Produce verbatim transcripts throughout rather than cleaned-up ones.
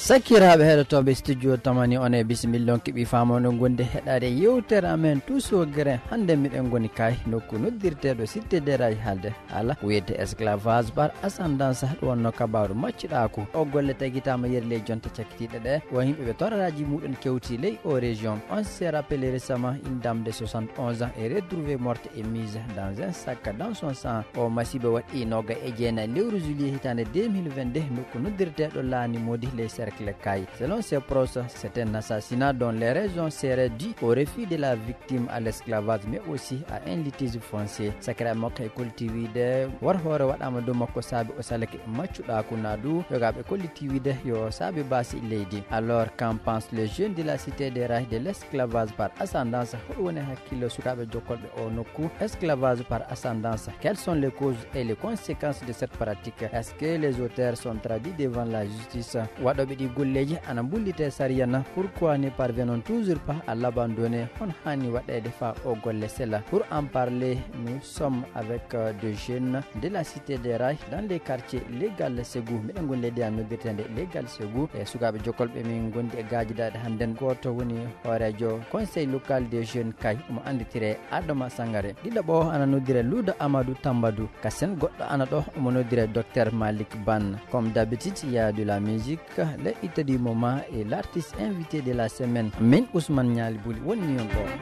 sakiraaɓe heɗotoɓe studio tamani on e bisimilla on keeɓi famono gonde heɗade yewtere amen tous grain hande miɗen goni kay nokku noddirteɗo cité déraji haalde ala wiyete esclavage par ascendance ɗo wonno kabaru maccuɗako o golle tagitama yeeri ley jonta cakkitiɗe ɗe won yimɓeɓe toraraji muɗum kewti ley o région. On s'est rappelé récemment une dame de soixante et onze ans est retrouvée morte et mise dans un sac dans son sang o masiba waɗi noga e jeenayi lewru juillet hitande deux mille vingt-deux nokku noddirteɗo laani modi les cercles Kay. Selon ses proches, c'est un assassinat dont les raisons seraient dues au refus de la victime à l'esclavage mais aussi à un litige foncier. Sakira makko e koltiwide war hoore waɗama dow makko saabi o salake maccuɗako naadu yogaɓe koltiwide yo saabi basi leydi. Alors qu'en pensent les jeunes de la cité des rails de l'esclavage par ascendance hoɗo woni hakkille sukaɓe jokkolɓe o nokku esclavage par ascendance? Quelles sont les causes et les conséquences de cette pratique? Est-ce que les auteurs sont traduits devant la justice? waɗoɓe ɗi golleji ana bullite sariyana pourquoi ne parvenons toujours pas à l'abandonner? On hani waɗede fa o golle sela. Pour en parler, nous sommes avec euh, des jeunes de la cité des rails dans les quartiers légal Ségou. Miɗen gondi leydi am noddirtede légal Ségou e sukaɓe jokkolɓe min gondi e gajidaɗe hannden goto woni horejo conseil local des jeunes Kay omo anditire Adama Sangare. ɗiɗo ana noddire Louda Amadou Tambadou kasen goɗɗo ana ɗo omo noddire docteur Malik Ban. Comme d'habitude, il y a de la musique, le hit du moment et l'artiste invité de la semaine min Ousmane Niali Bouli woni on ɗo.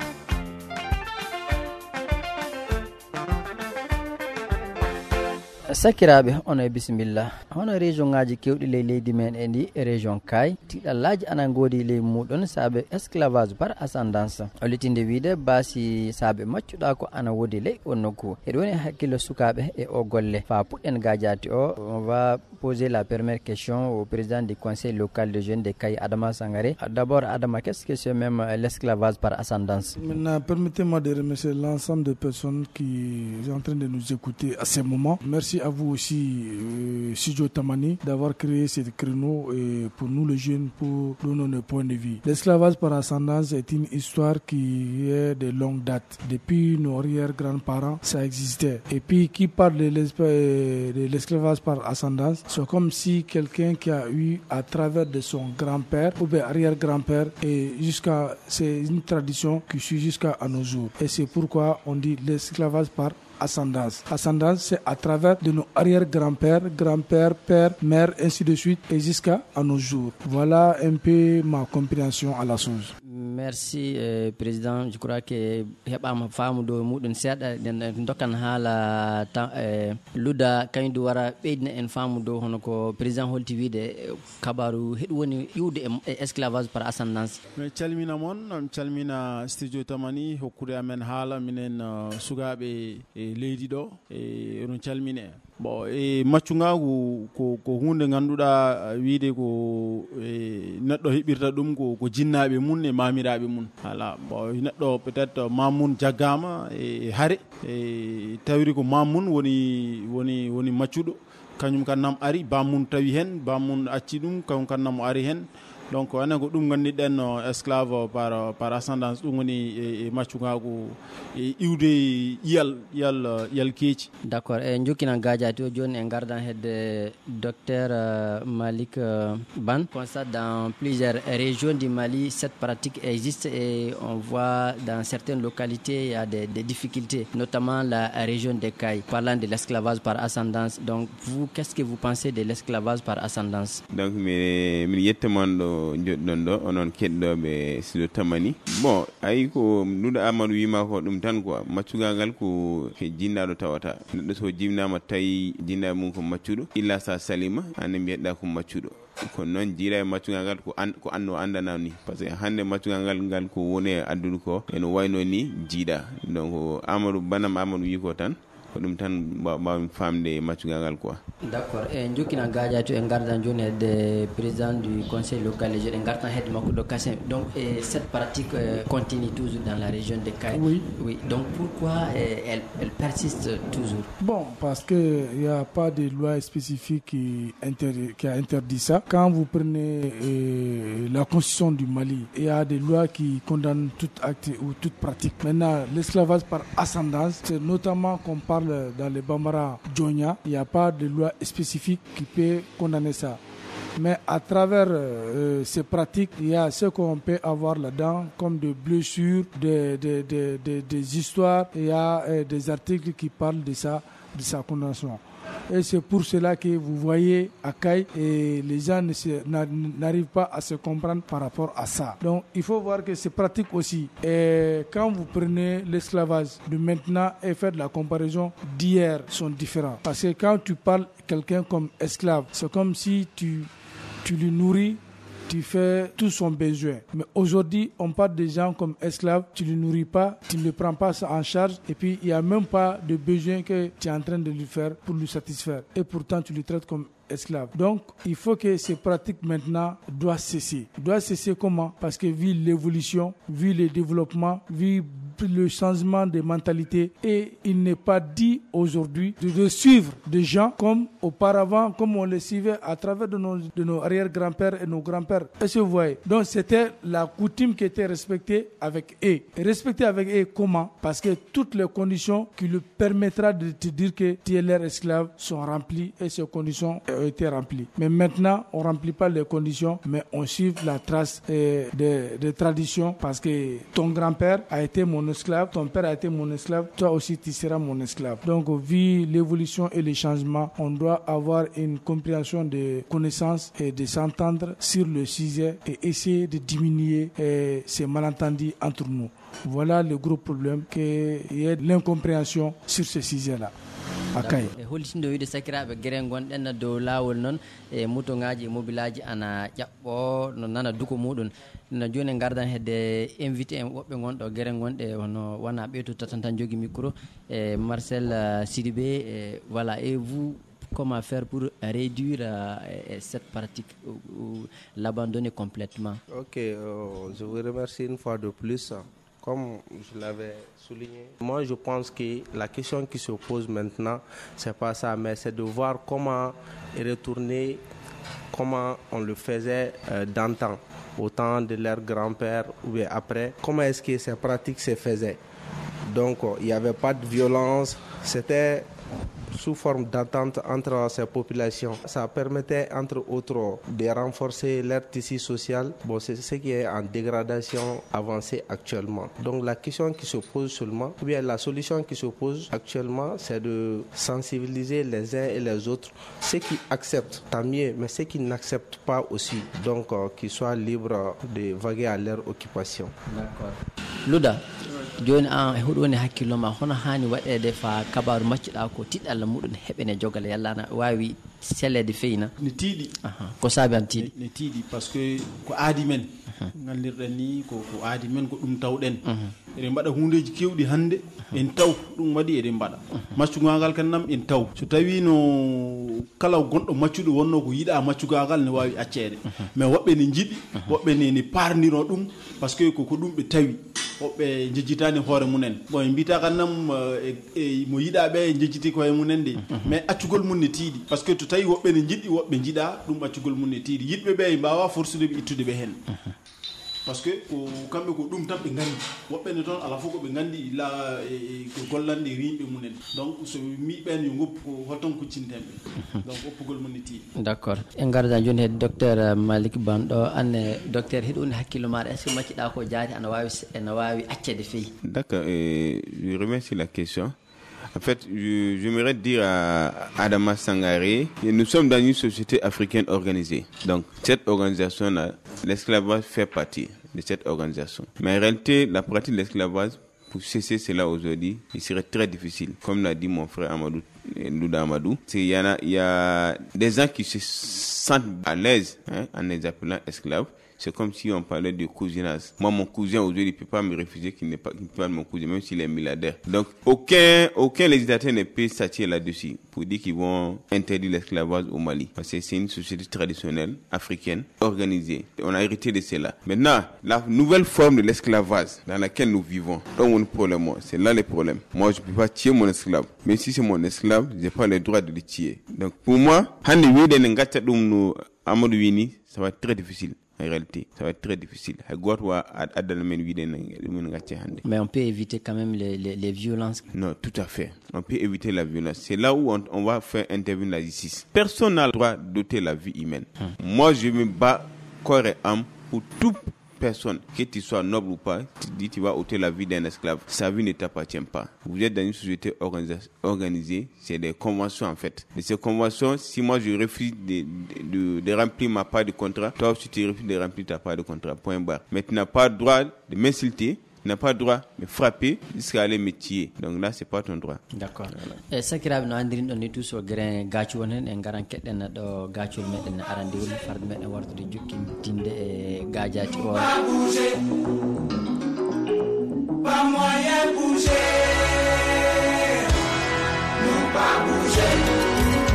sakiraɓe ono e bisimilla hono région ngaji kewɗi ley leydi men e ndi région Kay tiɗallaji ana godi ley muɗon saabe esclavage par ascendance o litinde wiide basi saabe maccuɗa ko ana wodi ley on nokku heɗo woni hakkille sukaɓe e o golle fa puɗɗen gajati o. On va poser la première question au président du conseil local de jeunes de Kay, Adama Sangare. D'abord Adama, qu'est-ce que c'est même l'esclavage par ascendance? Maintenant, permettez-moi de remercier l'ensemble des personnes qui sont en train de nous écouter à ce moment. Merci à vous aussi, euh, Studio Tamani, d'avoir créé ce créneau et pour nous les jeunes, pour donner notre point de vue. L'esclavage par ascendance est une histoire qui est de longue date. Depuis nos arrière-grands-parents, ça existait. Et puis, qui parle de l'esclavage par ascendance, c'est comme si quelqu'un qui a eu à travers de son grand-père ou bien arrière-grand-père, et jusqu'à, c'est une tradition qui suit jusqu'à nos jours. Et c'est pourquoi on dit l'esclavage par ascendance. Ascendance, c'est à travers de nos arrière-grands-pères, grand-père, père, mère, ainsi de suite, et jusqu'à nos jours. Voilà un peu ma compréhension à la chose. Merci euh, président. Je crois que heɓama famudo muɗum seeɗa den dokkan haala euh, Louda kañum wara ɓeydina en famudo hono ko président holti wiide kabaru heɗum woni iwde e esclavage par ascendance. mi calmina moon mi calmina studio Tamani hokkude amen haala minen uh, sukaɓe e leydi ɗo e onon calmine bon e maccugagu ko ko hunde ganduɗa wiide ko e neɗɗo heɓirta ɗum ko ko jinnaɓe mun e mamiraɓe mun voilà bon neɗɗo peut être mamun jaggama e haare e tawri ko mamun woni woni woni maccuɗo kañum kannam ari bammun tawi hen bammun acci ɗum kañum kannam o ari hen. Donc anen ko ɗum gandiɗen no esclave par par ascendance ɗum woni e maccugagu e iwde iyal iyal iyal keeci. D'accord. E jokkinan gajati o joni en gardan hedde docteur uh, Malik uh, Ban. Constate dans plusieurs régions du Mali cette pratique existe et on voit dans certaines localités il y a des, des difficultés, notamment la région de Kay, parlant de l'esclavage par ascendance. Donc vous, qu'est-ce que vous pensez de l'esclavage par ascendance? Donc mi mi yettamando joɗɗon ɗo onon keɗɗoɓe Studio Tamani. Bon ayi ko Louda Amadou wima ko ɗum tan quoi, maccugal ngal ko jinnaɗo tawata neɗɗo so jimnama tawi jinnaɓe mum ko maccuɗo illa sa salima ande mbiyeɗa ko maccuɗo ko noon jiira e maccugal ngal ko an ko anno andana ni par ce que hande maccugal ngal ngal ko woni e addude ko eno wayno ni jiiɗa. Donc Amadou Banam Amadou wi ko tan ko ɗum tan mbawmi famde maccugal ngal quoi. D'accord. E jokkina gajati en gardan joni hedde président du conseil local et en gardan hedde makko ɗo kasen. Donc et cette pratique euh, continue toujours dans la région de Kay. Oui. Oui. Donc pourquoi euh, elle, elle persiste toujours? Bon, parce que il n'y a pas de loi spécifique qui, inter- qui a interdit ça. Quand vous prenez euh, la constitution du Mali, il y a des lois qui condamnent tout acte ou toute pratique. Maintenant, l'esclavage par ascendance, c'est notamment qu'on parle dans les Bambara Djonia, il n'y a pas de loi spécifique qui peut condamner ça. Mais à travers euh, ces pratiques, il y a ce qu'on peut avoir là-dedans, comme des blessures, des, des, des, des, des histoires. Il y a euh, des articles qui parlent de ça, de sa condamnation. Et c'est pour cela que vous voyez à Caille, et les gens ne se, n'arrivent pas à se comprendre par rapport à ça. Donc il faut voir que ces pratiques aussi, et quand vous prenez l'esclavage de maintenant et faire de la comparaison d'hier, sont différents. Parce que quand tu parles quelqu'un comme esclave, c'est comme si tu, tu le nourris, tu fais tout son besoin. Mais aujourd'hui, on parle des gens comme esclaves, tu ne le nourris pas, tu ne le prends pas en charge, et puis il n'y a même pas de besoin que tu es en train de lui faire pour lui satisfaire. Et pourtant, tu le traites comme esclave. Donc, il faut que ces pratiques maintenant doivent cesser. Doivent cesser comment? Parce que vu l'évolution, vu le développement, vu le changement de mentalité, et il n'est pas dit aujourd'hui de, de suivre des gens comme auparavant, comme on les suivait à travers de nos, de nos arrière-grands-pères et nos grands-pères. Est-ce que vous voyez? Donc c'était la coutume qui était respectée avec eux. Et respectée avec eux comment? Parce que toutes les conditions qui lui permettra de te dire que tu es leur esclave sont remplies, et ces conditions ont été remplies. Mais maintenant, on ne remplit pas les conditions, mais on suit la trace euh, des de traditions, parce que ton grand-père a été mon esclave, ton père a été mon esclave, toi aussi tu seras mon esclave. Donc vu l'évolution et les changements, on doit avoir une compréhension de connaissances et de s'entendre sur le sujet et essayer de diminuer eh, ces malentendus entre nous. Voilà le gros problème, qu'il y ait de l'incompréhension sur ce sujet-là. Okay. e holtindo wiide sakiraɓe guere gonɗen dow lawol noon e moutongaji e mobilaji ana ƴaɓɓo no nana duko muɗum no joni gardan hedde invité en woɓɓe gonɗo guere gonɗe hono wona ɓeyto tatan tan jogui micro e Marcel uh, Sidibé e voilà. Et vous, comment faire pour réduire euh, cette pratique ou, ou l'abandonner complètement? Ok, euh, je vous remercie une fois de plus. Comme je l'avais souligné, moi je pense que la question qui se pose maintenant, c'est pas ça, mais c'est de voir comment retourner, comment on le faisait euh, d'antan, au temps de leur grand-père ou bien après, comment est-ce que ces pratiques se faisaient. Donc il n'y avait pas de violence, c'était sous forme d'entente entre ces populations. Ça permettait entre autres de renforcer leur tissu social. Bon, c'est ce qui est en dégradation avancée actuellement. Donc la question qui se pose seulement, ou bien la solution qui se pose actuellement, c'est de sensibiliser les uns et les autres. Ceux qui acceptent, tant mieux, mais ceux qui n'acceptent pas aussi, donc euh, qu'ils soient libres de vaguer à leur occupation. D'accord. Louda, joni an e huɗo woni hakkillo ma hono hani waɗede fa kabaru macciɗa ko tiɗɗalla muɗum heɓene jogale yallana wawi sellede feyna ne tiiɗi ko saabi an tiiɗi ne tiiɗi par ce que ko aadi men gallirɗen ni ko ko aadi men ko ɗum tawɗen eɗen mbaɗa hundeji kewɗi hande en taw ɗum waɗi eɗen mbaɗa maccugagal kan nam en taw so tawi no kala gonɗo maccuɗo wonno ko yiɗa maccugagal ne wawi accede mais woɓɓe ne jiɗi woɓɓe ne ne parniro ɗum par ce que koko ɗum ɓe tawi woɓɓe jejjitani hoore munen bon e mbita kan nam e mo yiɗa ɓe jejjiti koye munen de mais accugol mum ne tiiɗi par ce que to tawi woɓɓe ne jiɗɗi woɓɓe jiɗa ɗum accugol mum ne tiiɗi yiɗɓe ɓe mbawa forsude ɓe ittude ɓe hen par ce que ko kamɓe ko ɗum tan ɓe gandi woɓɓe ne toon ala fof ko ɓe gandi la ko gollande rimɓe munen donc so miɓen yo goppu ko holton kuccintemɓe donc oppugol mum ne tiiɗi. D'accord. En garda joni hedde docteur Malick Banɗo, anne docteur hiɗo woni hakkille maɗa, est ce que macciɗa ko jaati ana wawi ene wawi accede feyi? D'accord, euh, je remercie la question. En fait, je, j'aimerais dire à Adama Sangaré que nous sommes dans une société africaine organisée. Donc, cette organisation-là, l'esclavage fait partie de cette organisation. Mais en réalité, la pratique de l'esclavage, pour cesser cela aujourd'hui, il serait très difficile. Comme l'a dit mon frère Amadou, Louda Amadou, il y, a, il y a des gens qui se sentent à l'aise hein, en les appelant esclaves. C'est comme si on parlait de cousinage. Moi, mon cousin, aujourd'hui, il ne peut pas me refuser qu'il n'est pas, qu'il peut pas mon cousin, même s'il est milliardaire. Donc, aucun, aucun législateur ne peut s'attirer là-dessus pour dire qu'ils vont interdire l'esclavage au Mali. Parce que c'est une société traditionnelle, africaine, organisée. On a hérité de cela. Maintenant, la nouvelle forme de l'esclavage dans laquelle nous vivons, donc mon problème, moi, c'est là le problème. Moi, je ne peux pas tuer mon esclave. Mais si c'est mon esclave, je n'ai pas le droit de le tuer. Donc, pour moi, ça va être très difficile. en réalité ça va être très difficile. Mais on peut éviter quand même les, les, les violences. Non, tout à fait. On peut éviter la violence. C'est là où on, on va faire intervenir la justice. Personne n'a le droit d'ôter la vie humaine. Hum. Moi, je me bats corps et âme pour toute personne, que tu sois noble ou pas, tu dis tu vas ôter la vie d'un esclave. Sa vie ne t'appartient pas. Vous êtes dans une société organis- organisée, c'est des conventions en fait. Et ces conventions, si moi je refuse de, de, de, de remplir ma part de contrat, toi aussi tu refuses de remplir ta part de contrat. Point barre. Mais tu n'as pas le droit de m'insulter. Tu n'as pas le droit de me frapper jusqu'à aller me tuer. Donc là, c'est pas ton droit. D'accord. Et ça qui rabino andrin on tout so grain gachu wonen en garan kedden do gachu meden arande wol farde meden wartude jukkin tinde e gajati o pas moyen bouger. Non pas bouger.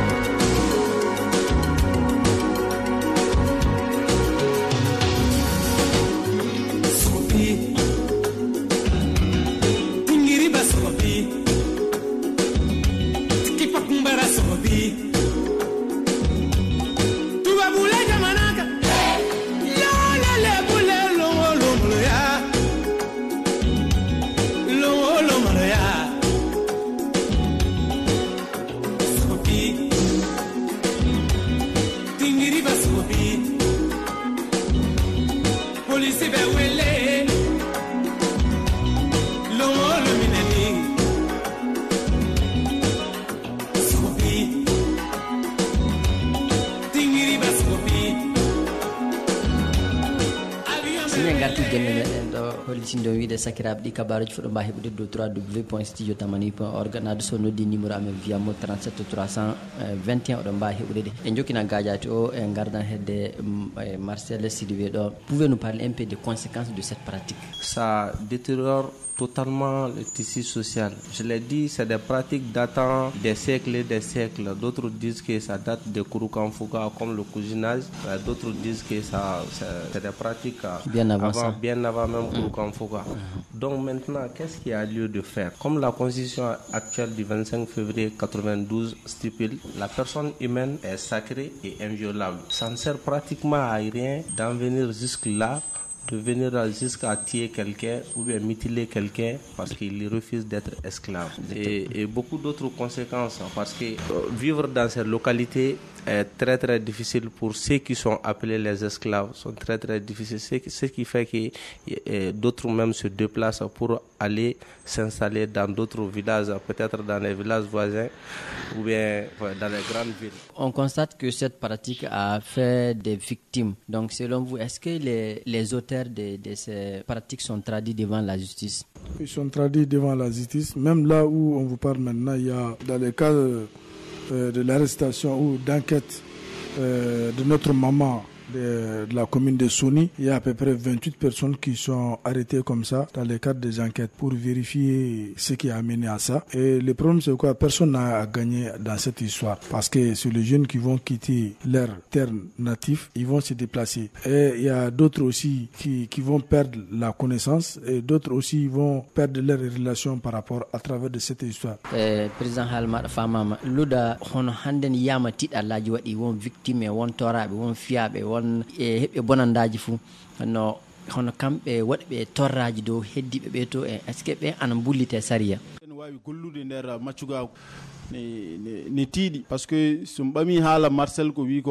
Sindo wiide sakiraɓe ɗi kabaruji fuɗo mba heɓude dow w w w point studio tamani point org nade so noddi numéro amen wiyamo trente-sept trois cent vingt et un oɗon mba heɓude ɗe e jokkina gadiati o e gardan hedde Marcel Sidibé ɗo. Pouvez-nous parler un peu des conséquences de cette pratique? Ça détériore totalement le tissu social. Je l'ai dit, c'est des pratiques datant des siècles et des siècles. D'autres disent que ça date de Kurukanfuka comme le cousinage. D'autres disent que ça, c'est, c'est des pratiques bien avant, avant, ça. bien avant même Kurukanfuka. Mmh. Donc maintenant, qu'est-ce qu'il y a lieu de faire? Comme la constitution actuelle du vingt-cinq février quatre-vingt-douze stipule, la personne humaine est sacrée et inviolable. Ça ne sert pratiquement à rien d'en venir jusque-là, de venir jusqu'à tuer quelqu'un ou bien mutiler quelqu'un parce qu'il refuse d'être esclave. Et, et beaucoup d'autres conséquences parce que euh, vivre dans ces localités est très très difficile pour ceux qui sont appelés les esclaves, sont très très difficiles. Ce qui, ce qui fait que euh, d'autres même se déplacent pour aller s'installer dans d'autres villages, peut-être dans les villages voisins ou bien ouais, dans les grandes villes. On constate que cette pratique a fait des victimes. Donc selon vous, est-ce que les, les auteurs de, de ces pratiques sont traduits devant la justice? Ils sont traduits devant la justice. Même là où on vous parle maintenant, il y a dans les cas de, euh, de l'arrestation ou d'enquête euh, de notre maman de, de la commune de Soni, il y a à peu près vingt-huit personnes qui sont arrêtées comme ça dans le cadre des enquêtes pour vérifier ce qui a amené à ça. Et le problème c'est quoi? Personne n'a à gagner dans cette histoire parce que c'est les jeunes qui vont quitter leur terre native, ils vont se déplacer. Et il y a d'autres aussi qui, qui vont perdre la connaissance et d'autres aussi vont perdre leurs relations par rapport à travers de cette histoire. Eh, président Halma Famama, Luda hono handen yama tiɗallaji waɗi won victime won toraɓe won fiyaɓe won e heɓɓe bonandaji fou no hono kamɓe waɗɓe torraji dow heddiɓe ɓe to e est ce que ɓe ana bullite sariya ene wawi gollude nder maccuga ne ne tiiɗi parce que so ɓami haala Marcel ko wi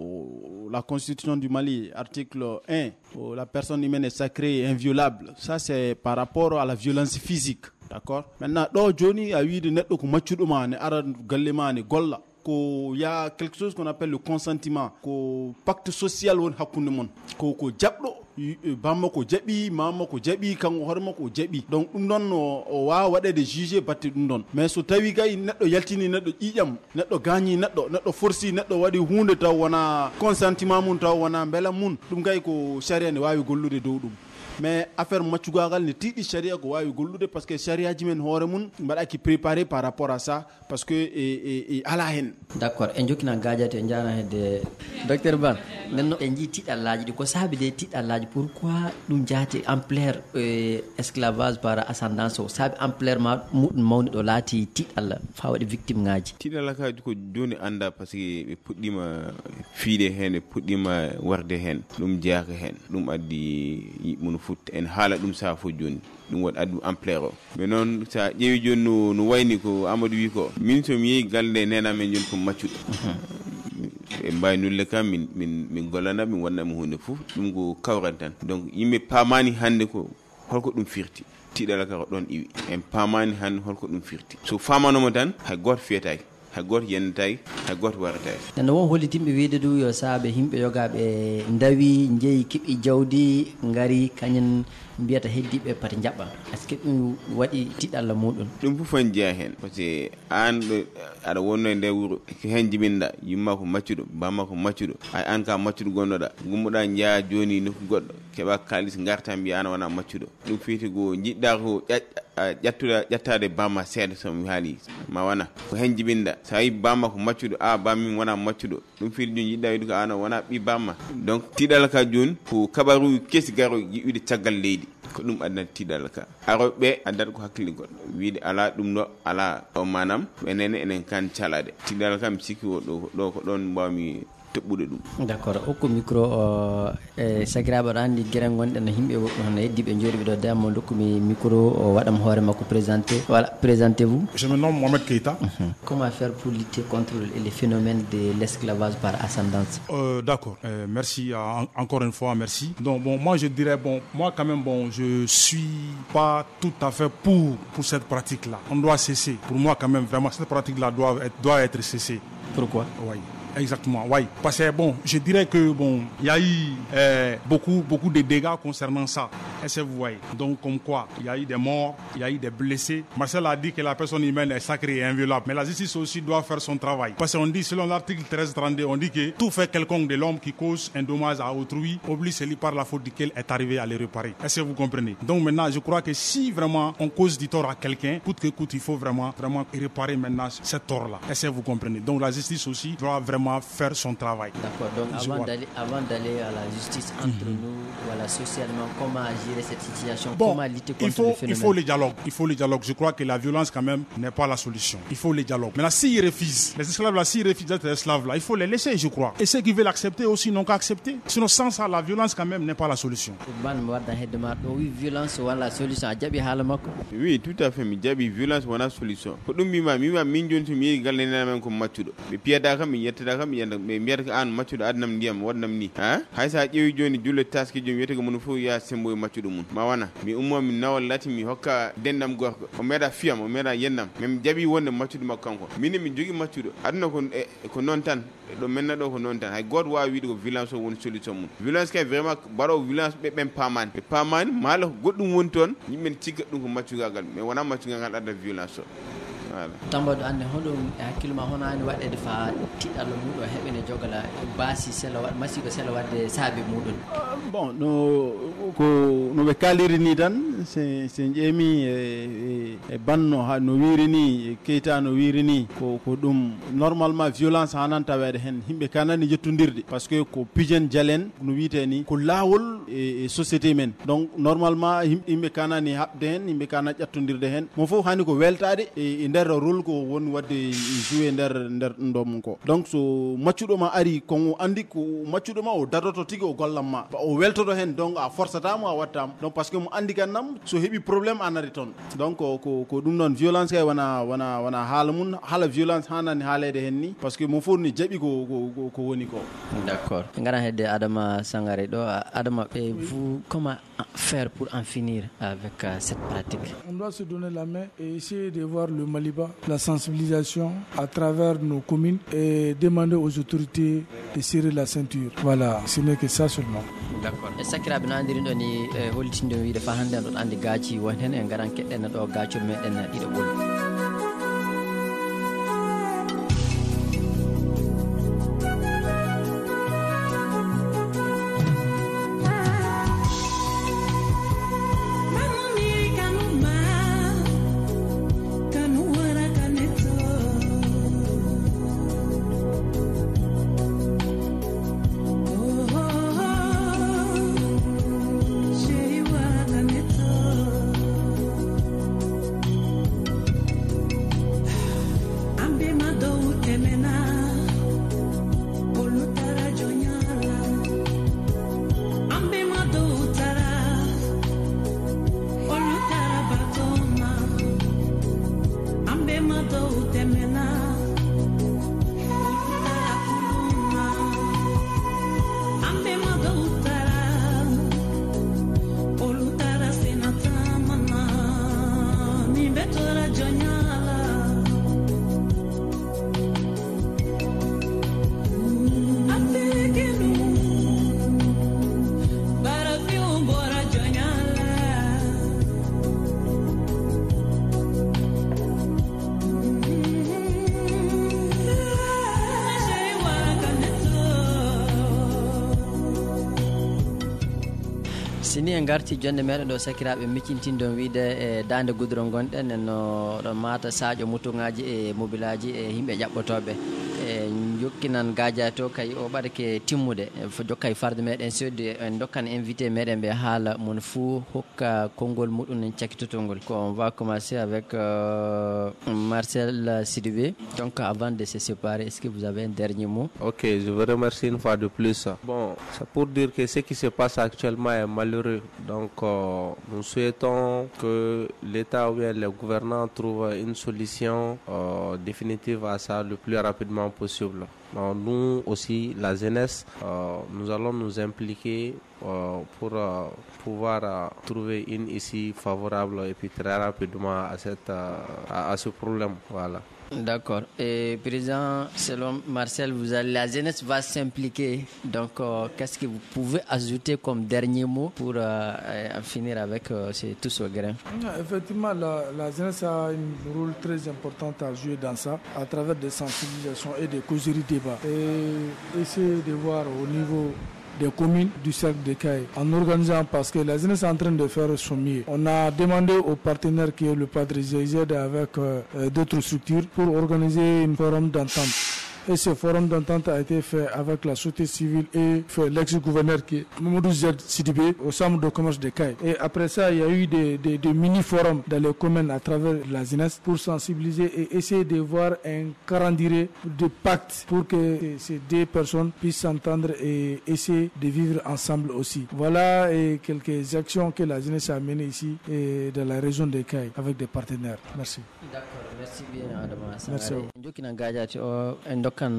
ko la constitution du Mali article un la personne humaine est sacrée et inviolable. Ça c'est par rapport à la violence physique, d'accord. Maintenant ɗo joni a wiide neɗɗo ko maccuɗo ma ne ara galle ma ne golla ko ya quelque chose qu'on appelle le consentement ko pacte social won hakkunde mon ko ko jabɗo bamma ko jaɓi mamma ko jaɓi kanko horma ko jaɓi donc ɗum ɗon o wawa waɗede jugé batte ɗum ɗon. Mais so tawi kay neɗɗo yaltini neɗɗo ƴiƴam neɗɗo gañi neɗɗo neɗɗo forci neɗɗo waɗi hunde taw wona consentement mum taw wona beelam mum ɗum kay ko sharia ne wawi gollude dow ɗum. mais affaire maccugagal ne tiɗi sharia ko wawi gollude par ce que sharia ji men hoore mun mbaɗaki préparé par rapport à ça parce que e, e, e ala hen. d' accord en jokkina gadiate en jana hedde docteur Ban nenno ɓe jii tiɗallaji ɗi ko saabi de tiɗallaji pourquoi ɗum jaati ampleur e, esclavage par ascendance o saabi ampleur ma muɗum mawni ɗo laati tiɗalla fa waɗi victime ngaji. tiɗalla kaji ko joni anda par ce que ɓe puɗɗima fiide hen ɓe puɗɗima warde hen ɗum jeeyaka hen ɗum addi yiɓmunu futta en haala ɗum saha fof joni ɗum waɗi addu ampleur o mais noon sa ƴeewi joni no, no wayni ko Amadou wi ko min somi yeehi galle nena men joni ko maccuɗo e mbawi nulle kam min min min gollana min wonnami hunde fof ɗum ko kawren tan donc yimɓe paamani hande ko holko ɗum firti tiɗala ka ko ɗon iwi en paamani hande holko ɗum firti so famanoma tan hay goto fiyetaki hay goto yennetaki hay goto warataki nde won hollitimɓe wiide du yo saabe himɓe yogaɓe dawi jeeyi keeɓi jawdi ngari kañum mbiyata heddiɓe pati jaɓɓa est ce que ɗum waɗi tiɗalla muɗum ɗum fof en jeeya hen par ce que an ɗo aɗa wonno e nder wuuro ko hen jibinɗa yumma ko maccuɗo bamma ko maccuɗo ay an ka maccuɗo gonnoɗa gummoɗa jeeya joni nokku goɗɗo keeɓa kalis garta mbiya an wona maccuɗo ɗum fiiti ko jiɗɗa ko ƴattuɗa ƴettade bamma seeɗa somi haali ma wona ko hen jibinɗa sa yi bamma ko maccuɗo a bammin wona maccuɗo ɗum fiiti joni jiɗɗa wiide ko an wona ɓi bamma donc tiɗala ka joni ko kabaruji kesi garo yiɗude caggal leydi ko ɗum addata tiɗalla ka aroɓe addata ko hakkille goɗɗo wiide ala ɗum ɗo ala o manam enen enen kan calade tiɗalla ka mi sikki o ɗo ɗo ko ɗon mbawmi toɓɓude ɗum d' accord hokku micro o e sagiraɓe ɗo anndi gueɗen gonɗen no yimɓe hono heddiɓe jooɗiɓe ɗo demo dokkumi micro o waɗama hoore makko présenté voilà présentez vous. Je me nomme Mohamed Keita. Uh-huh. Comment faire pour lutter contre les phénomènes de l'esclavage par ascendance? euh, D'accord, euh, merci euh, encore une fois, merci. Donc bon, moi je dirais bon, moi quand même bon, je suis pas tout à fait pour pour cette pratique-là. On doit cesser. Pour moi quand même vraiment cette pratique-là doit être doit être cessée. Pourquoi? Oui. Exactement, oui. Parce que bon, je dirais que bon, il y a eu euh, beaucoup, beaucoup de dégâts concernant ça. Est-ce que vous voyez? Donc comme quoi, il y a eu des morts, il y a eu des blessés. Marcel a dit que la personne humaine est sacrée et inviolable, mais la justice aussi doit faire son travail. Parce qu'on dit, selon l'article treize trente-deux, on dit que tout fait quelconque de l'homme qui cause un dommage à autrui oblige celui par la faute duquel est arrivé à le réparer. Est-ce que vous comprenez? Donc maintenant, je crois que si vraiment on cause du tort à quelqu'un, coûte que coûte, il faut vraiment, vraiment réparer maintenant ce tort-là. Est-ce que vous comprenez? Donc la justice aussi doit vraiment faire son travail. D'accord. Donc avant d'aller, avant d'aller à la justice entre mm-hmm. nous, voilà, socialement, comment gérer cette situation, bon, comment lutter contre il faut, le phénomène? Il faut le dialogue. Il faut le dialogue. Je crois que la violence quand même n'est pas la solution. Il faut le dialogue. Maintenant, s'ils refusent, les esclaves là, s'ils refusent d'être esclaves là, il faut les laisser, je crois. Et ceux qui veulent accepter aussi n'ont qu'à accepter. Sinon, sans ça, la violence quand même n'est pas la solution. Oui, violence ou la solution. Oui, tout à fait. Mais jabi violence ou la solution. Pour nous, mima, mima, minjon tu mi galena même comme machudo. Mais piada kam, yetta kam, yanda. Mais mbiyata an maccuɗo adnam ndiyam waɗnam ni ha hay sa ƴeewi joni julle taski joni wiyete ko mun fof ya sembo e maccuɗo mun ma wana mi ummo mi nawal lati mi hokka dendam gorko o meeɗa fiyam o meeɗa yennam min jaɓi wonde maccuɗo makko kanko min mi jogui maccuɗo aduna ko ko noon tan ɗo menna ɗo ko noon tan hay goto wawi wiide ko violence o woni solution mun violence kay vraiment mbaɗo violence ɓe ɓen pamani ɓe pamani maala ko goɗɗum woni toon yimɓe cikka ɗum ko maccugagal mais wona maccugal ngal adda violence o tambaɗo anne hoɗum e hakkille ma hono hani waɗede fa tiɗɗallo muɗum heɓene jogala baasi sella waɗ masiba sella wadde saabi muɗum. Bon no ko no ɓe kaliri ni tan se se ƴeemi e e banno ha no wiiri ni Keita no wiiri ni ko ko ɗum normalement violence hanan tawede hen himɓe kanani jettodirde par ce que ko pijen jalen no wiite ni ko lawol e société men donc normalement yimɓe kanani habde hen yimɓe kana ƴattodirde hen mo fof hani ko weltade e nder rôle ko woni wadde jouer nder nder ɗum mum ko donc so maccuɗo ma ari ko andi ko maccuɗo ma o dadoto tigi o gollam ma o weltoto hen donc a forçatamo a wattama donc parce que mo andi kannam so heeɓi probléme an ari toon donc ko ko ɗum noon violence kay wona wona wona haala mum haala violence hanani haalede hen ni par ce que mo fof ni jaɓi ko ko ko woni ko. D' accord garan hedde Adama Sangare ɗo Adama et vous comment faire pour en finir avec euh, cette pratique? On doit se donner la main et essayer de voir le Maliba, la sensibilisation à travers nos communes et demander aux autorités de serrer la ceinture. Voilà, ce n'est que ça seulement. D'accord. E sakiraɓe no andirin ɗo ni hollitinde wiide fa hannde ɗon andi gaaci won hen en garan keɗɗen ɗo gaacol meɗen ɗiɗo ɓol. sini en garti jonde meɗen ɗo sakiraɓe miccintindon wiide e dande goudron gonɗen en no ɗo mata sadio mutuŋaji e mobilaji e yimɓe ƴaɓɓotoɓe e jokkinan gadia to kay o ɓaɗake timmude fo jokka e farde meɗen sodde en dokkan invité meɗen ɓe haala mon fou hokka konngol muɗum en cakkitotolngol ko on va commencer avec euh, Marcel Sidibé. Donc avant de se séparer, est-ce que vous avez un dernier mot? Ok, je vous remercie une fois de plus. Bon, c'est pour dire que ce qui se passe actuellement est malheureux. Donc euh, nous souhaitons que l'État ou bien les gouvernants trouvent une solution euh, définitive à ça le plus rapidement possible. Donc, nous aussi, la jeunesse, euh, nous allons nous impliquer euh, pour euh, pouvoir euh, trouver une issue favorable et puis très rapidement à, cette, euh, à, à ce problème. Voilà. D'accord. Et président, selon Marcel, vous allez, la jeunesse va s'impliquer. Donc, euh, qu'est-ce que vous pouvez ajouter comme dernier mot pour euh, euh, finir avec euh, tout ce grain? Effectivement, la, la jeunesse a un rôle très important à jouer dans ça, à travers des sensibilisations et des causeries débats. Et essayer de voir au niveau des communes du cercle de Caille en organisant, parce que la jeunesse est en train de faire son mieux. On a demandé aux partenaires qui est le Padre G I Z avec euh, d'autres structures pour organiser un forum d'entente. Et ce forum d'entente a été fait avec la société civile et fait l'ex-gouverneur qui est Mamadou Zed Sidibé au centre de commerce de Caille. Et après ça, il y a eu des, des, des mini-forums dans les communes à travers la jeunesse pour sensibiliser et essayer de voir un calendrier de pacte pour que ces deux personnes puissent s'entendre et essayer de vivre ensemble aussi. Voilà et quelques actions que la jeunesse a menées ici et dans la région de Caille avec des partenaires. Merci. D'accord, merci bien Adama. Merci. Jokina gajaati o en dokkan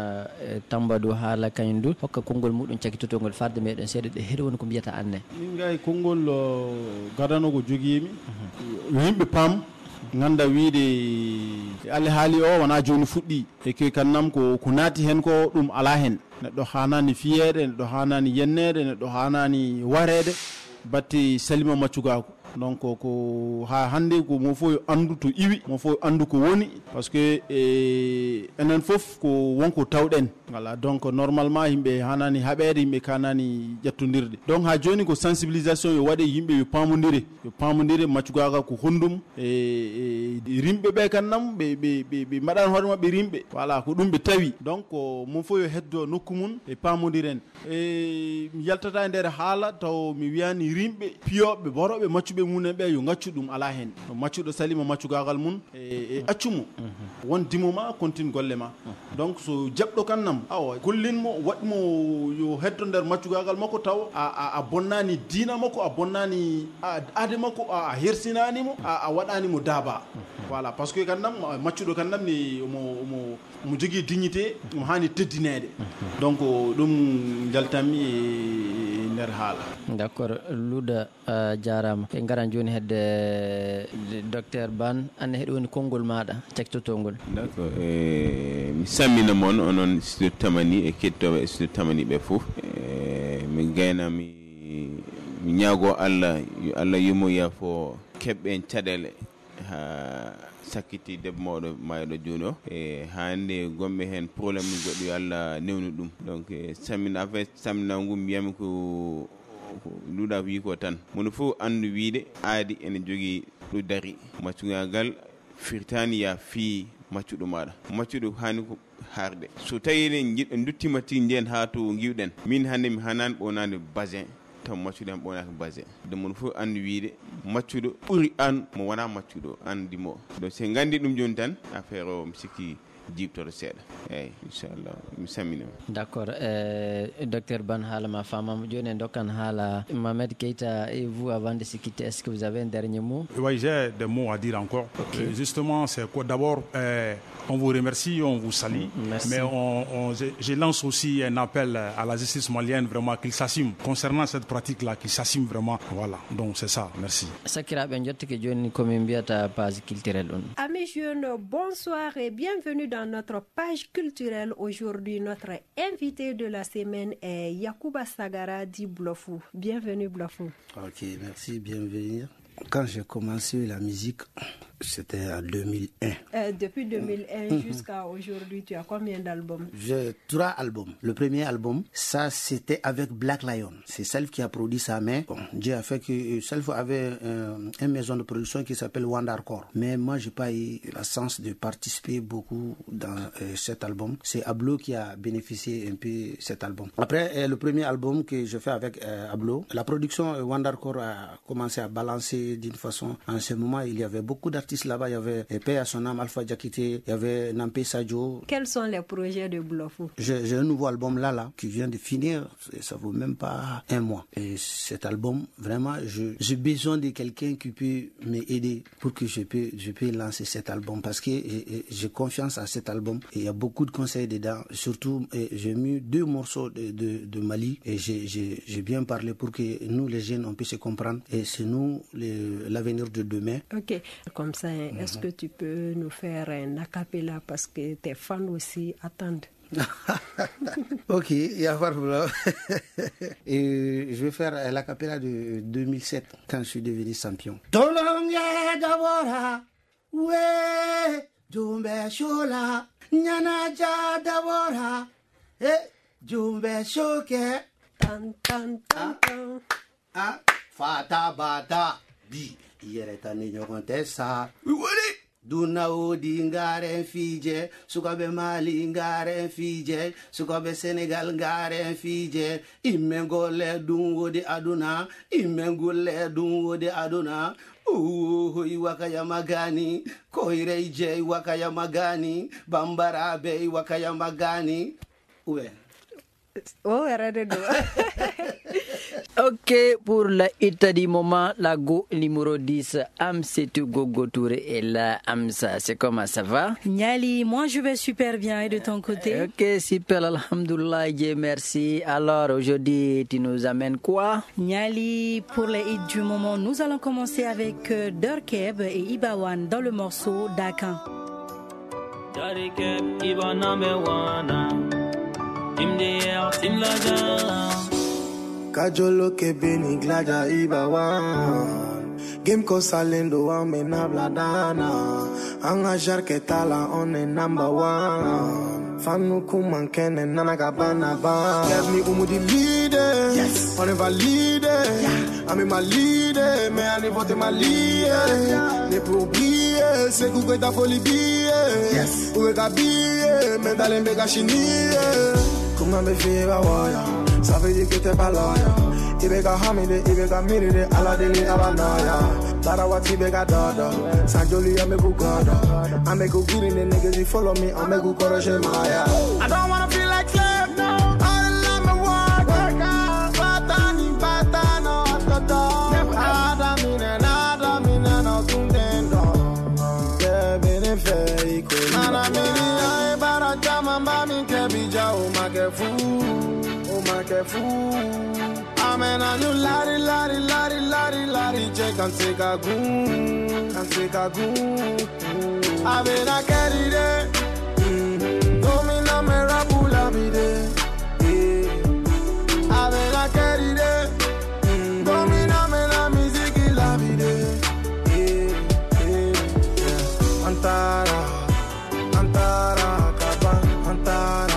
tambadu haala kañum du hokka konngol muɗum cakkitotongol farde meɗen seeɗa ɗe heɗo woni ko mbiyata anne. Min gay konngol gadanogo jogiimi yo yimɓe paam ganda wiide Allah haali o wona joni fuɗɗi e ke kannam ko ko naati hen ko ɗum ala hen neɗɗo hanani fiyeede neɗɗo hanani yennede neɗɗo hanani wareede batte salima maccugako. Donc ko ha hande ko mo fo andu to iwi mo fo andu ko woni parce que e enen fof ko wonko tawɗen voilà. Donc normalement yimɓe hanani haɓede yimɓe kanani ƴettodirde. Donc ha joni ko sensibilisation yo waɗe yimɓe yo pamodire yo pamodire maccugaga ko hondum e rimɓe ɓe kannam ɓe ɓe ɓe mbaɗan hoore mabɓe rimɓe voilà ko ɗum ɓe tawi. Donc mo fo yo heddo nokku mum e pamodiren e mi yaltata e nder haala taw mi wiyani rimɓe piyoɓe boroɓe maccuɓe munen ɓe yo gaccu ɗum ala hen no maccuɗo salima maccugagal mum e accumo won dimo ma continue golle ma. Donc so jaɓɗo kannam awa gollinmo waɗmo yo heddo nder maccugagal makko taw a, a bonnani diina makko a bonnani aade makko a hersinanimo a, a waɗanimo daaba voilà. Par ce que kannam maccuɗo kannam ni omo omo omo jogui dignité omo hani teddinede. Donc ɗum jaltanmi e nder haala. D'accord. Luuda uh, jarama e garan joni hedde docteur Ban anne heɗo woni konngol maɗa cakkitotongol. D'accord. e mi sammina moon onon studio Tamani e kettoɓe studio Tamani ɓe fof e mi gayna mi mi ñaago Allah yo Allah yumo yafo keɓɓen caɗele ha sakkiti debbo mawɗo mayɗo joni o e hande gomɓe hen probléme goɗɗo yo Allah newnu ɗum. Donc sammina en fait sammina ngu mbiyami ko luuɗa wi ko tan mono fof andu wiide aadi ene jogui ɗo dari maccugagal firtani ya fi maccuɗo maɗa maccuɗo hani ko harde so tawi en jiɗɗo duttima ti nden ha to giwɗen min hande mi hanani ɓonade basin taw maccuɗo hen ɓonaka basin de mono fof andu wiide maccuɗo ɓuuri an mo wona maccuɗo andimo. Donc se gandi ɗum joni tan affaire o mi sikki jibtoro seeɗa eyyi inchallah mi saminima. D'accord. euh, docteur Ban haala ma famama joni en dokkan haala Mohamed Keita et vous avant de se quitter, est-ce que vous avez un dernier mot? Oui, j'ai des mots à dire encore. Okay. Euh, justement, c'est quoi d'abord euh, on vous remercie, on vous salue. Merci. Mais on, on, je, je lance aussi un appel à la justice malienne vraiment qu'il s'assume concernant cette pratique-là, qu'il s'assume vraiment. Voilà, donc c'est ça. Merci. Sakiraɓe jottike joni komin mbiyata page culturelle on. Amis jeunes, bonsoir et bienvenue dans notre page culturelle. Aujourd'hui, notre invité de la semaine est Yacouba Sagara dit Blofou. Bienvenue Blofou. Ok, merci, bienvenue. Quand j'ai commencé la musique, C'était en deux mille un. Euh, depuis deux mille un mm-hmm. jusqu'à aujourd'hui, tu as combien d'albums? J'ai trois albums. Le premier album, ça c'était avec Black Lion. C'est Self qui a produit ça, mais bon, Dieu a fait que Self avait euh, une maison de production qui s'appelle Wandercore. Mais moi, j'ai pas eu la chance de participer beaucoup dans euh, cet album. C'est Ablo qui a bénéficié un peu de cet album. Après, euh, le premier album que je fais avec euh, Ablo, la production euh, Wandercore a commencé à balancer d'une façon. En ce moment, il y avait beaucoup d'artistes là-bas, il y avait Paix à son âme, Alpha Diakité, il y avait Nampé Sadio. Quels sont les projets de Blofou? J'ai, j'ai un nouveau album là, là, qui vient de finir, ça vaut même pas un mois. Et cet album, vraiment, je, j'ai besoin de quelqu'un qui peut m'aider pour que je peux, je peux lancer cet album parce que et, et, j'ai confiance à cet album. Et il y a beaucoup de conseils dedans. Surtout, et, j'ai mis deux morceaux de, de, de Mali et j'ai, j'ai, j'ai bien parlé pour que nous, les jeunes, on puisse se comprendre. Et c'est nous, le, l'avenir de demain. Ok, comme ça, est-ce que tu peux nous faire un acapella parce que tes fans aussi attendent? Ok, il y a pas de problème. Et je vais faire l'acapella de deux mille sept quand je suis devenu champion. Tolonge d'abora, ouais, Jumbe Shola, Nyanaja d'abora, eh, Jumbe Shoke, tan tan tan tan, ah, Fata Bata, Bi. Yere tani nyokonte sa wori duna odi ngare fije sukabe Mali ngare fije sukabe Senegal ngare fije imengole dungo de aduna imengole dungo de aduna uhu iwakaya magani koireije iwakaya magani bambarabe iwakaya magani ouais. Oh, arrête. Ok, pour la hit du moment, la go numéro dix, Amsetou Gogo Touré est là. Amsa, c'est comment ça va? Niali, moi je vais super bien et de ton côté? Ok, super, alhamdoulilah, Dieu merci. Alors aujourd'hui, tu nous amènes quoi? Niali, pour les hits du moment, nous allons commencer avec euh, Durkeb et Ibawan dans le morceau Dakan. Durkeb, Ibawan, Mewana. Tim de air, tim la Kajolo ke beni glaja Ibawan. Game ko salendo amena bladana. Anga jarke tala on est number one. Fanu kuman kene nanaga bana ban. Get me umu di leader. Yes. On est valide. Yeah. Ami ma leader. Mais ani vote ma leader. Ne pour oublier. C'est couper ta folie billet. Yes. Ou ga billet. Mais dans les méga chinie. Comment me faire waya? Ça veut dire que t'es pas loyal. Ibeka hamide, ibeka miride, ala deli abanoya. Tarawati beka dodo, Sanjoli ameku godo. Ameku girin the niggas, you follow me, ameku koroshe maya. I don't wanna feel like slave, no. I love me work, work out. Batani, batano, toto. Adamine, adamine, no tuntendo. Kevin fe iko. Anamini, ay bara jama mami kebija o makefu. Amen, and you lari, lari, lari, lari, lari, check and take a goon, and take a goon. I mean, I carry it. Domina me rapula vide. I mean, I carry it. Domina me la music la vide. Antara, Antara, Kaba, Antara.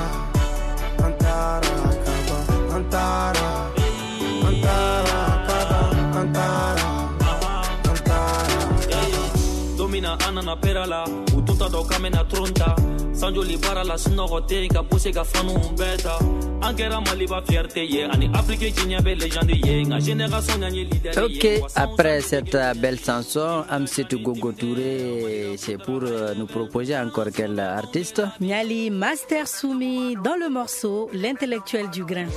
Antara, Antara, Kaba, Antara, Antara. Domina anana perala, ututa do kamena tronta. Sanjoli para la snorote, ka pousse ka fanu umbeta. Ankera maliba fierté ye, ani appliqué kinya be légende ye, nga génération nya leader. Ok, après cette belle chanson, Amsetou Gogo Touré, c'est pour nous proposer encore quel artiste? Niali Master Soumi dans le morceau L'intellectuel du grain.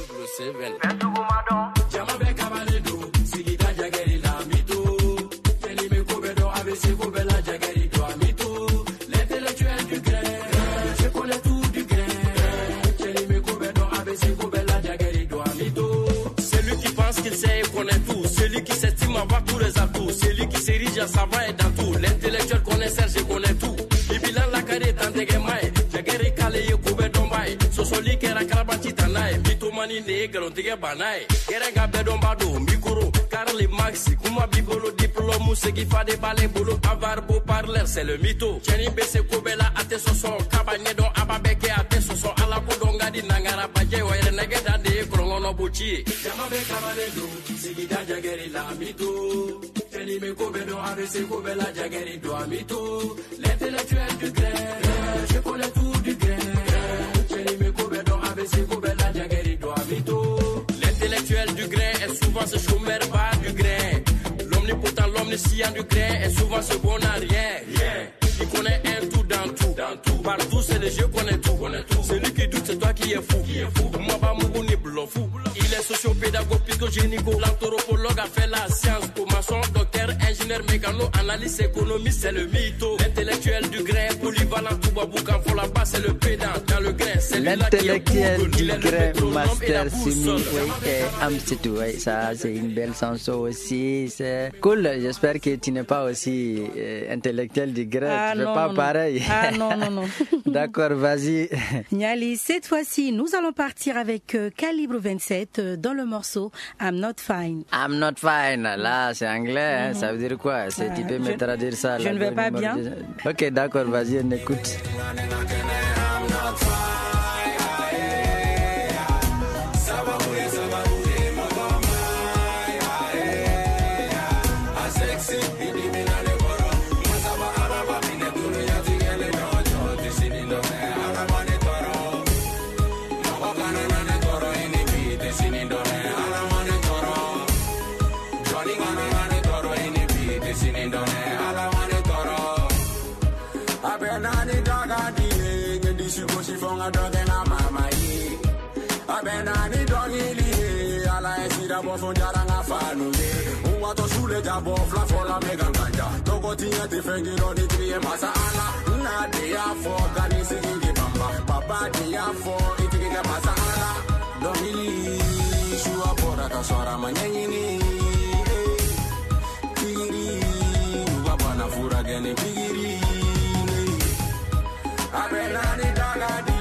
Celui qui s'estime avoir tous les atouts, celui qui s'érige à savoir et dans tout. L'intellectuel connaît Serge, connaît tout. Ibilan la carré tant de gemaï, Jagari Kale Koube Dombaï, Sosoli Kera Karabati Tanaï, Bitomani Negro de Banaï, Keranga Bedombado, Mikoro, Karli Maxi, Kuma Bigolo Diplôme, Moussegi fa des balais boulot avar beau parler c'est le mytho Jenny Bese Kobela ate soso kabanye don ababeke ate soso ala ko donga di nangara baje wa ere negeda de krongono buchi Jamabe kabale do sigi da jageri la mytho Jenny me Kobelo avese Kobela jageri do mytho l'intellectuel du grain je connais tout du grain Jenny me Kobelo avese Kobela jageri do mytho l'intellectuel du grain est souvent ce chômeur bas du grain L'omnipotent, l'omniscient du grain est souvent ce bon à rien. Yeah. Il connaît un tout dans tout. Dans tout. Partout, c'est le jeu, connaît tout. Connaît tout. Celui qui doute, c'est toi qui es fou. Qui est fou. Moi, pas mon ni fou. Il est sociopédagogue, psychogénico. L'anthropologue a fait la science. Maçon, docteur, ingénieur, mécano, analyste, économiste, c'est le mytho. L'intellectuel du grain, polyvalent, tout baboukan, faut là-bas, c'est le pédant. Dans le grain, c'est l'intellectuel du grain, Master Simi. Oui, Amsitou, oui, ça, c'est une belle chanson aussi. C'est cool. J'espère que tu n'es pas aussi euh, intellectuel du grain. Ah, tu ne fais non, pas non, pareil. Ah non, non, non. D'accord, vas-y. Niali, cette fois-ci, nous allons partir avec euh, Calibre vingt-sept euh, dans le morceau I'm Not Fine. I'm not fine. Là, c'est anglais. Hein, mm-hmm. Ça veut dire quoi? C'est, tu peux me traduire ça. Je ne vais pas bien. De... Ok, d'accord, vas-y, on écoute. Abenani dongili ala esira bofo jaranga fanu uwa to sule jabo fla fola mega ganja toko tinya te fengi ro di triye masa ala na de ya fo gani sigi bamba baba de ya fo itike masa ala dongili shuwa pora ta sora manyini pigiri baba na fura gene pigiri abenani dagadi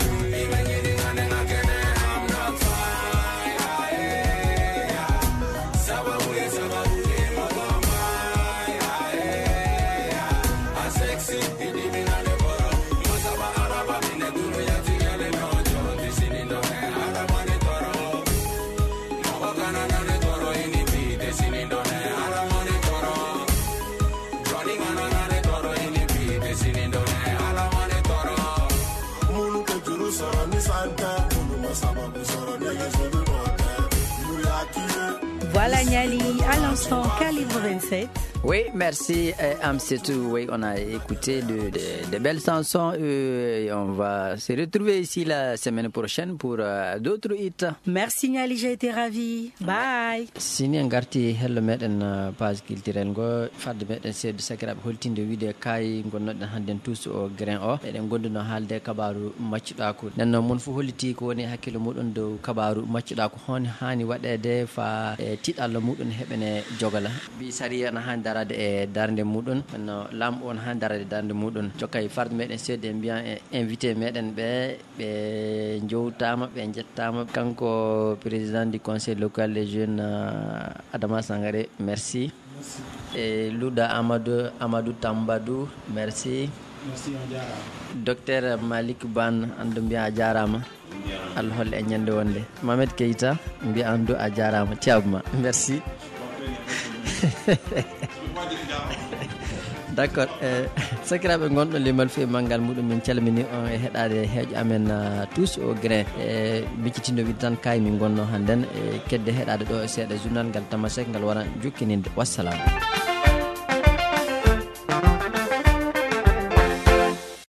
Voilà Niali, à l'instant Calibre vingt-sept. Oui, merci euh, Amsetou. Oui, on a écouté de, de, de belles chansons euh, et on va se retrouver ici la semaine prochaine pour euh, d'autres hits. Merci Niali, j'ai été ravie. Bye. Sini ngarti hello meɗen uh, page culturel go fadde meɗen seedo sakiraɓe holtinde wiide kay gonnoɗen hannden tous o grain o eɗen gonduno haalde kabaru maccuɗa ko nden noon mon fof holliti ko woni hakkille muɗum dow kabaru maccuɗa ko hon hani waɗede fa e tiɗalla muɗum heɓene jogala bi sariya na hani darade e darde muɗum no lamɓe on hani darade darde muɗum jokkay farde meɗen seedo en mbiyan e invité meɗen ɓe ɓe jowtama ɓe jettama kanko président du conseil local des jeunes uh, Adama Sangaré, merci. Merci. Et Louda Amadou, Amadou Tambadou, merci. Merci Adjara. Docteur Malik Ban, ando mbiya a jarama. Alhol e ñande wonde. Mohamed Keita, mbiya ando a jarama. Tiabma, merci. D'accord. Eh, sakiraɓe gonɗo limal fe mangal muɗum min calmini on e heɗade heeƴo amen uh, tous au grain e miccitino wiide tan kay min gonno hannden e kedde heɗade ɗo e seeɗa journal ngal tamasek ngal wara jukkininde. Wassalam.